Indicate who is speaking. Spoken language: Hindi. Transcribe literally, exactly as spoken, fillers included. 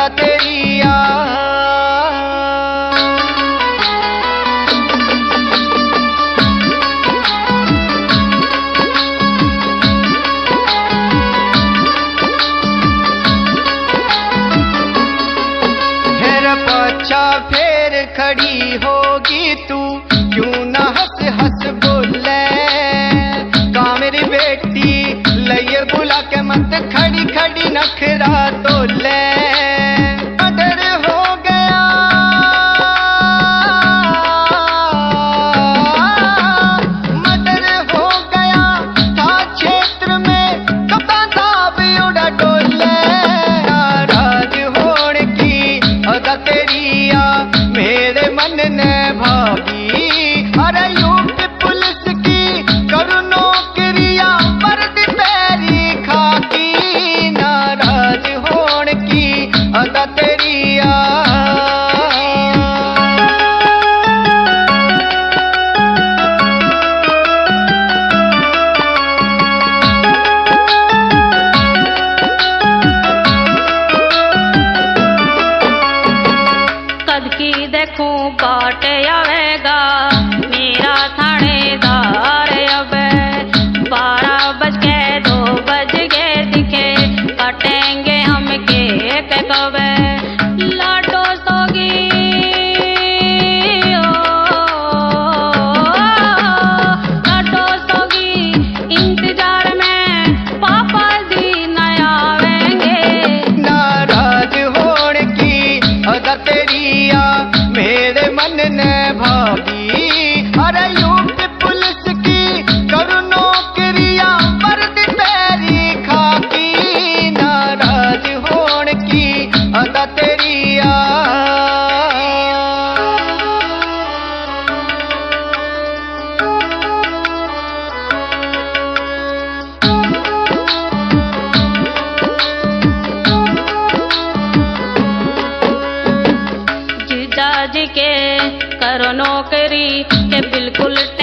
Speaker 1: अदा तेरी आ। पच्छा फेर खड़ी होगी तू, क्यों ना हंस हंस बोले। का मेरी बेटी लइए बुला के मत खड़ी खड़ी नखरा तोले। डर हो गया मर्डर हो गया था क्षेत्र में, कपड़ा था भी उड़ा डोले। नाराज होने की अदा तेरी आ, मेरे मन ने भाभी। अरे यूपी पुलिस की करू नौकरिया, वर्दी पैरी खाकी। नाराज होने की अदा तेरी आ।
Speaker 2: कद की देखूं बाट आवेगा मेरा थानेदार। अब बारह बज के दो बज गए दिखे, कटेंगे हम केक कब। लाडो सोगी ओ, लाडो सोगी इंतजार में पापा जी न आवेंगे।
Speaker 1: नाराज होने की अदा तेरी आ, मेरे मन ने भाभी। अरे यूपी पुलिस की करू नौकरिया, वर्दी पैरी खाकी। नाराज होने की अदा तेरी आ।
Speaker 2: जीजा जी के करो नौकरी के बिल्कुल